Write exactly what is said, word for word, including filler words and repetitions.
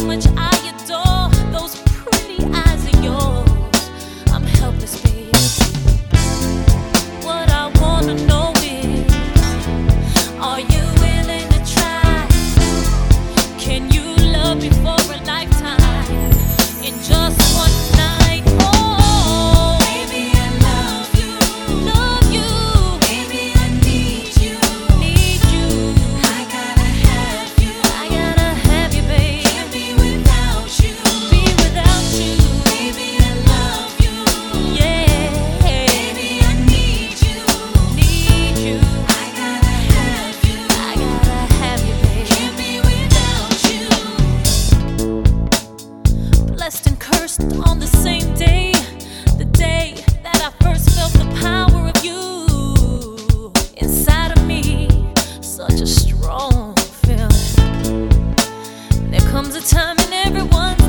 much I adore those pretty eyes of yours. I'm helpless, baby. What I wanna know is, are you willing to try? Can you love me for a lifetime in just one night? Oh, baby, I love you, love you. Baby, I need you, need you. I gotta have you, I gotta have you, baby. Can't be without you, be without you. Baby, I love you, yeah. Baby, I need you, need you. I gotta have you, I gotta have you, baby. Can't be without you. Blessed and cursed on the same day, the day that I first felt the power of you inside of me. Such a strong feeling. There comes a time in everyone's